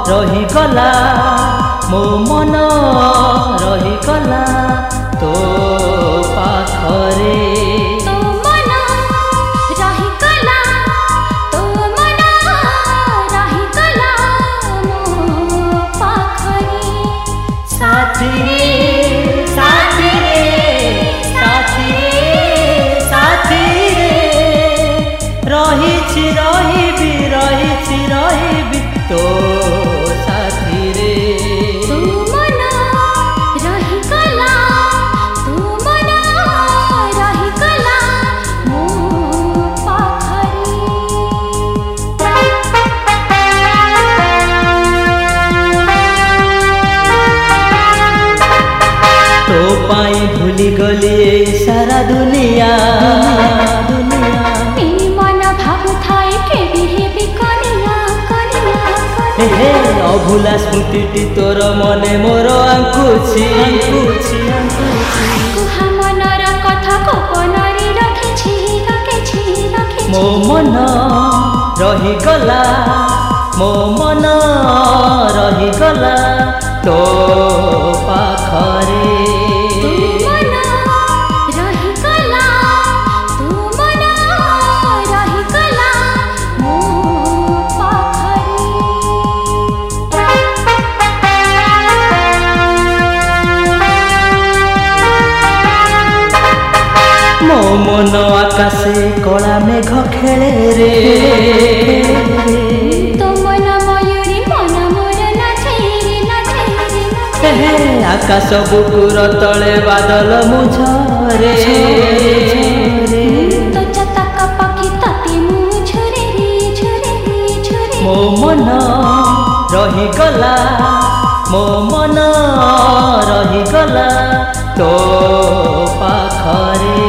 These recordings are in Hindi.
रहीगला मो मन रहीगला तो पाखरे रही तो साथी रे तू मन रहीगला तू मन रहीगला मो पाखरी तो पाई भूली गली सारा दुनिया हे अभुला स्मृति तोर मने मोर आंकुछि मनर कथा गोपनरी रखिछि मो मन रहीगला मो मन रहीगला तो पाखरे मो मन आकाशे कला मेघ खेले रे तो मन मयूरी मन मोर नाचे हे आकाश बुकुर तले बादल मुझरे तो चतक पक्षी तते मुझरे मो मन रहीगला मो मन रहीगला तो पाखरे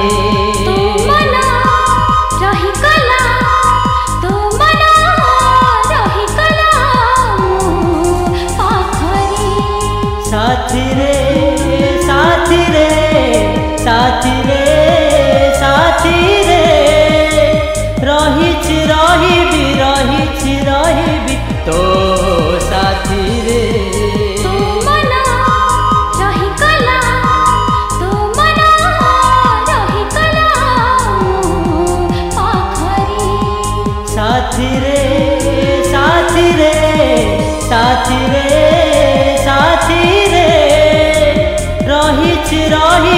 साथी रे साथी रे साथी रे साथी रे रहीछि रहीबी तो साथी रे तू मन रहीगला तू मन रहीगला पाखरी साथी रे साथी रे साथी रे साथी रे रहीछि